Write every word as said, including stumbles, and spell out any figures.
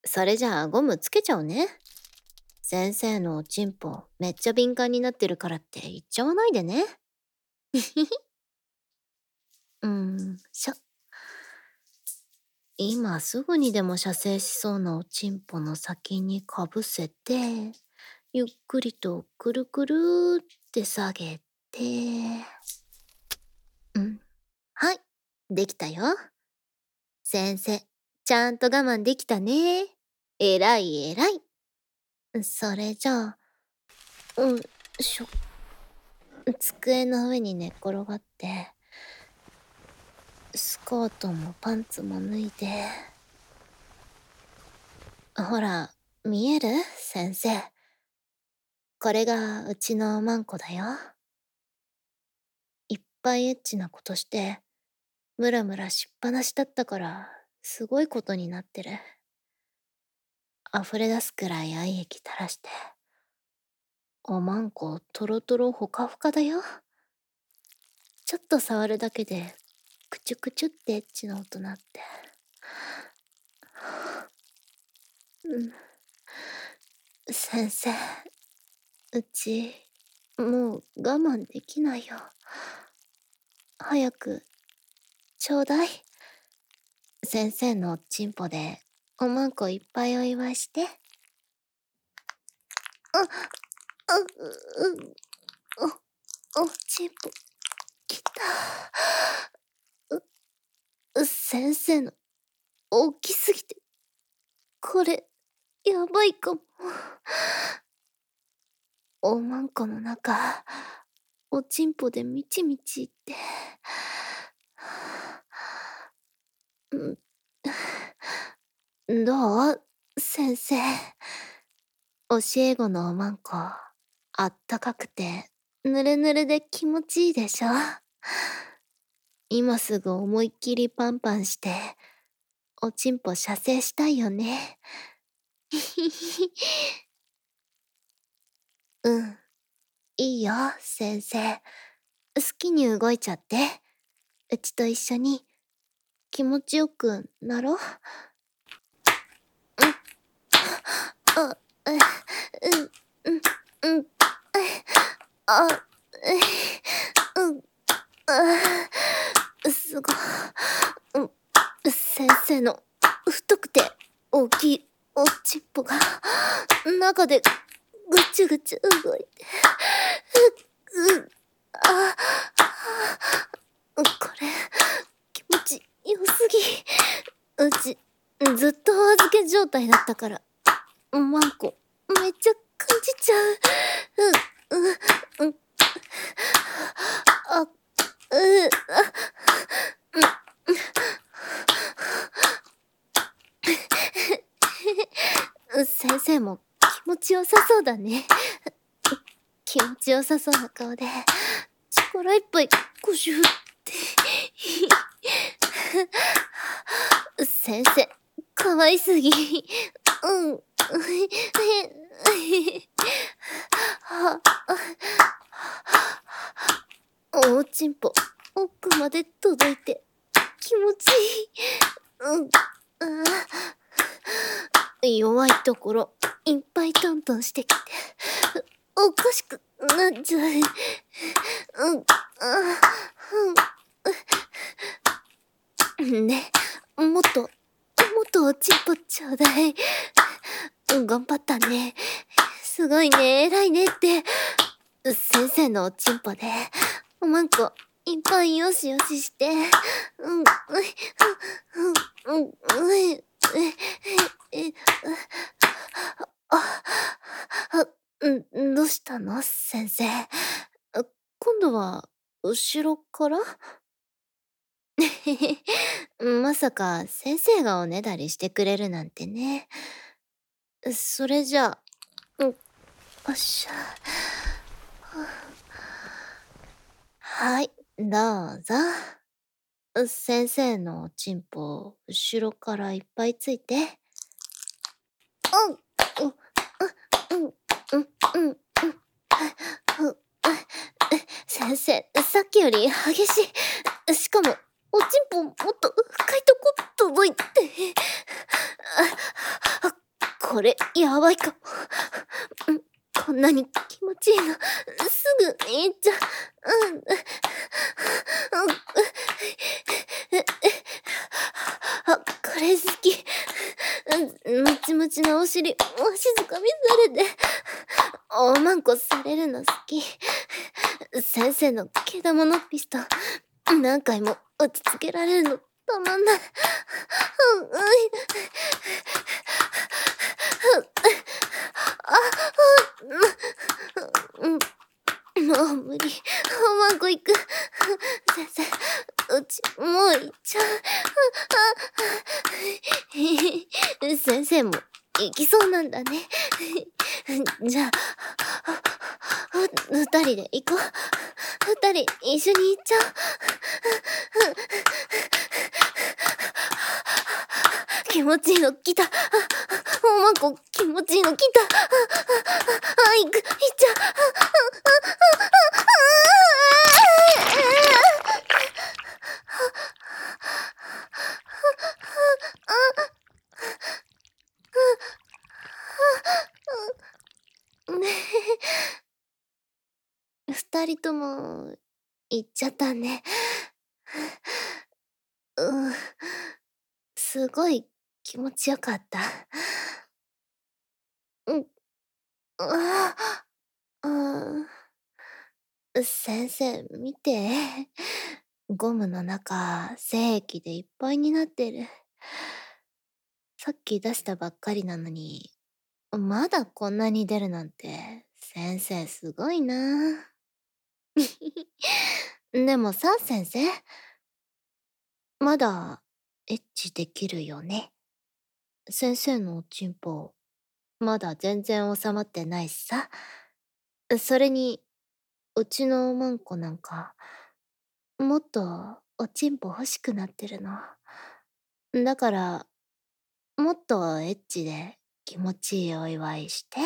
それじゃあゴムつけちゃおうね。先生のおちんぽめっちゃ敏感になってるからって言っちゃわないでね。うーん、しょ。今すぐにでも射精しそうなおちんぽの先にかぶせて、ゆっくりとくるくるって下げて、うん。はい、できたよ。先生、ちゃんと我慢できたね。えらいえらい。それじゃあ、うん、しょ。机の上に寝っ転がって、スカートもパンツも脱いで。ほら、見える？先生。これがうちのマンコだよ。いっぱいエッチなことして、ムラムラしっぱなしだったから、すごいことになってる。溢れ出すくらい愛液垂らして。おまんこトロトロほかほかだよ。ちょっと触るだけで、クチュクチュってエッチな音なって。うん。先生、うち、もう我慢できないよ。早く、ちょうだい。先生のおちんぽで、おまんこいっぱいお祝いして。あ、あ、う、う、お、おちんぽ、きた。う、う、先生の、大きすぎて、これ、やばいかも。おまんこの中、おちんぽでみちみちって。うん。どう？先生。教え子のおまんこ、あったかくて、ぬるぬるで気持ちいいでしょ？今すぐ思いっきりパンパンして、おちんぽ射精したいよね。ひひひ。うん。いいよ、先生。好きに動いちゃって。うちと一緒に、気持ちよくなろう。うん。あ、う、うん、うん、うん、あ、うん、あ、すご、うん、先生の太くて大きいおちんぽが中でぐちゅぐちゅ動いて、う、う、あ、これ気持ちよすぎ。うちずっとお預け状態だったから、マンコめっちゃ感じちゃう。う、う、う、あ、う、あ、う、先生も気持ちよさそうだね。気持ちよさそうな顔で、力いっぱいこしゅって。先生、かわいすぎ。うん。おちんぽ、奥まで届いて、気持ちいい。うん。あ、弱いところ、いっぱいトントンしてきて、おかしくなっちゃう。うん、あ、うん。ね、もっと、もっとおちんぽちょうだい。頑張ったね。すごいね、偉いねって。先生のおちんぽで、おまんこ、いっぱいよしよしして。うん、うん、うん、うん、うん、え、え、え、あ、あ、うん、どうしたの先生。今度は、後ろから？まさか先生がおねだりしてくれるなんてね。それじゃあ、うん、よっしゃ。はい、どうぞ。先生のおちんぽ、後ろからいっぱいついて。うん、う、う、うん、うん、うん、うん。先生、さっきより激しい。しかも、おちんぽもっと深いとこ届いて。あ、あ、 これ、やばいかも。ん、こんなに気持ちいいの、すぐいっちゃう。うん、う、うん、う、え、え、あ、これ好き。うん、ムチムチなお尻、わしづかみされて、おまんこされるの好き。先生の毛玉のピストン、何回も落ち着けられるのたまんない。うん、うん、あ、うん、うん、もう無理。おまんこ行く。先生、うち、もう行っちゃう。先生も行きそうなんだね。じゃあ、ふ、二人で行こう。二人一緒に行っちゃおう。気持ちいいの来た。おまんこ気持ちいいの来た。あ、行く、行っちゃう。二人とも行っちゃったね。うん、すごい気持ちよかった。うん、ああ、うん。先生、見て。ゴムの中、精液でいっぱいになってる。さっき出したばっかりなのに、まだこんなに出るなんて、先生すごいな。でもさ、先生。まだ、エッチできるよね。先生のおちんぽ、まだ全然収まってないしさ。それに、うちのおまんこなんか、もっとおちんぽ欲しくなってるの。だから、もっとエッチで気持ちいいお祝いして。